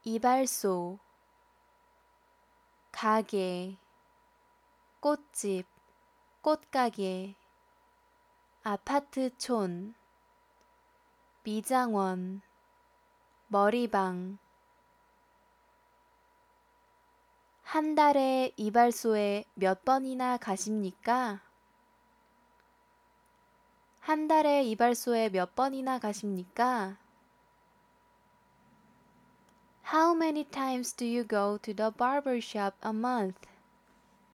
이발소, 가게, 꽃집, 꽃가게, 아파트촌, 미장원, 머리방. 한 달에 이발소에 몇 번이나 가십니까? 한 달에 이발소에 몇 번이나 가십니까? How many times do you go to the barber shop a month?